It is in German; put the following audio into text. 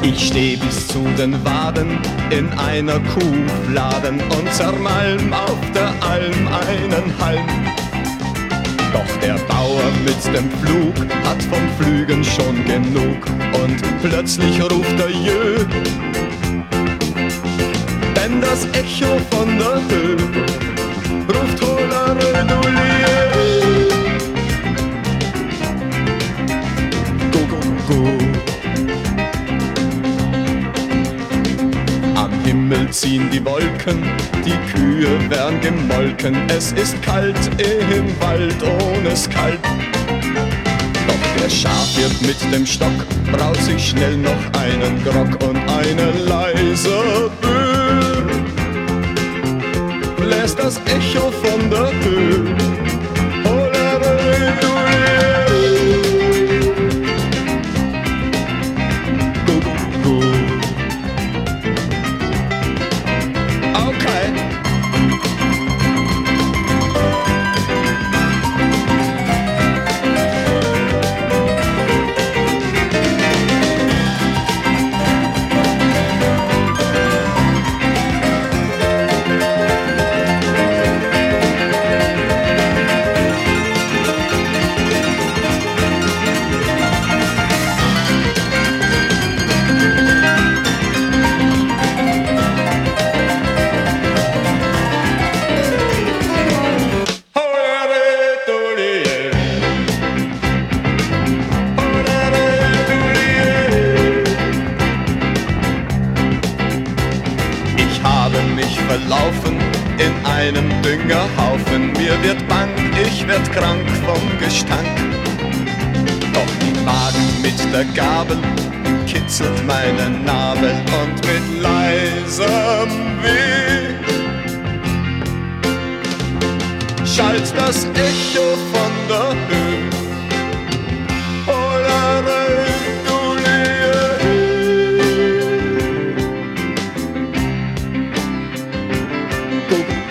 Ich steh bis zu den Waden in einer Kuhfladen und zermalm auf der Alm einen Halm. Doch der Bauer mit dem Pflug hat vom Pflügen schon genug und plötzlich ruft er Jö. Denn das Echo von der Höhe ruft Holere du Lieu. Go, go, go. Am Himmel ziehen die Wolken, die Kühe werden gemolken. Es ist kalt im Wald, ohne es kalt. Doch der Schafhirt mit dem Stock braut sich schnell noch einen Grog und eine leise Böe bläst das Echo von der Höhe. Holere du Lieu. Go, go, go. Okay. Verlaufen in einem Düngerhaufen. Mir wird bang, ich werd krank vom Gestank. Doch die Magen mit der Gabel kitzelt meine Nabel und mit leisem Weh schallt das Echo von der Höhe. Holere du Lieu. Go,